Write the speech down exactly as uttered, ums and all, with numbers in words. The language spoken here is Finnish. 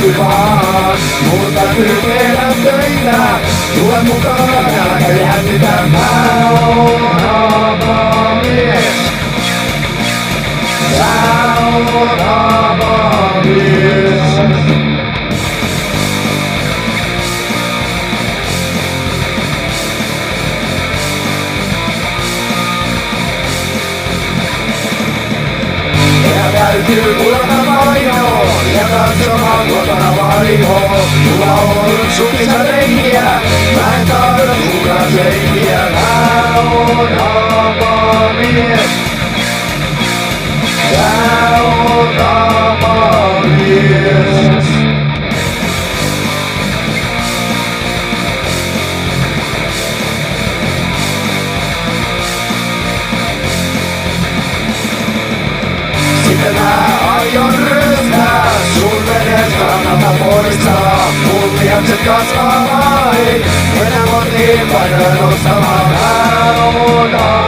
voi vaan, mun täytyy tehdä töitä. Tule mukaan, älä jännitä, mä oon avamies. Mä oon avamies. Täytyy kulata painoon ja katsomaan kotona varjoon. Mulla on sukissa reikiä, mä en tarvitse kukaan seikiä. Mä oon avamies. Mä oon avamies. Sitten mä aion ryöstää sun vedet kannalta poistaa. Mun lihakset kasvaa vain, mennään kotiin painoja nostamaan. Mä oon